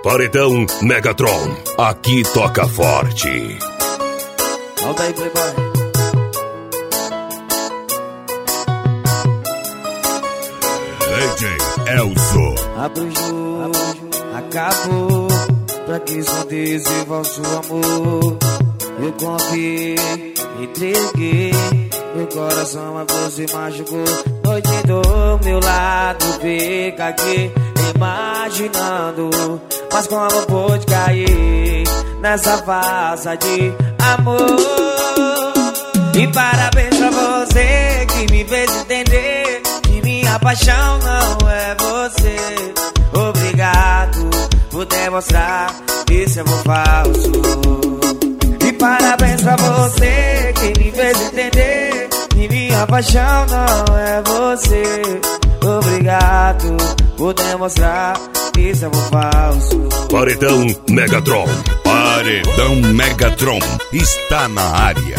Paredão Megatron, aqui toca forte. Volta aí, Playboy. DJ Elzo. Abre o jogo, acabou. Pra que esconder esse falso amor? Eu confiei, entreguei. Meu coração a você machucou. Noite do meu lado, fica aqui imaginando. Mas como pôde cair nessa farsa de amor? E parabéns pra você que me fez entender que minha paixão não é você. Obrigado por demonstrar que esse amor falso. E parabéns pra você que me fez entender que minha paixão não é você. Obrigado por demonstrar que esse amor falso. Paredão Megatron. Paredão Megatron está na área.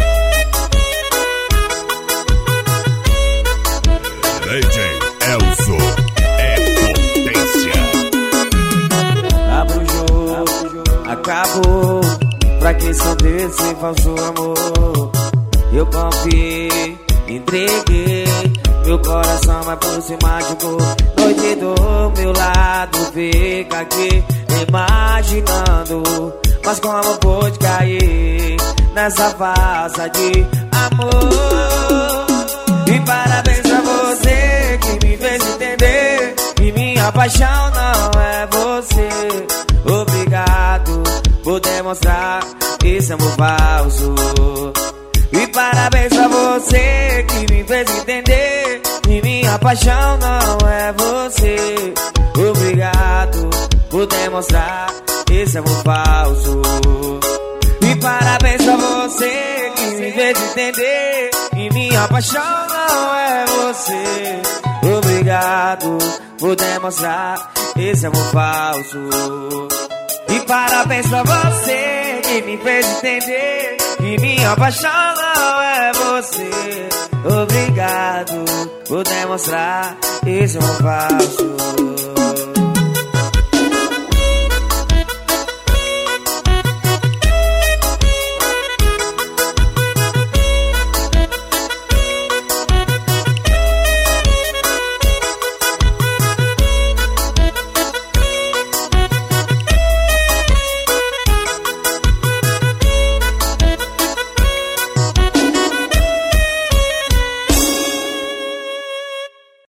DJ Elzo é potência. Abre o jogo, acabou. Pra que esconder esse falso amor? Eu confiei, entreguei. Meu coração vai por se machucou. Noite do meu lado, fica aqui imaginando. Mas como pôde cair nessa farsa de amor? E parabéns pra você que me fez entender que minha paixão não é você. Obrigado por demonstrar esse amor falso. E parabéns pra você que me fez entender que minha paixão não é você. Obrigado por demonstrar esse amor falso. E parabéns pra você que me fez entender que minha paixão não é você. Obrigado por demonstrar esse amor falso. E parabéns pra você que me fez entender que minha paixão não é você. Obrigado por demonstrar esse amor falso.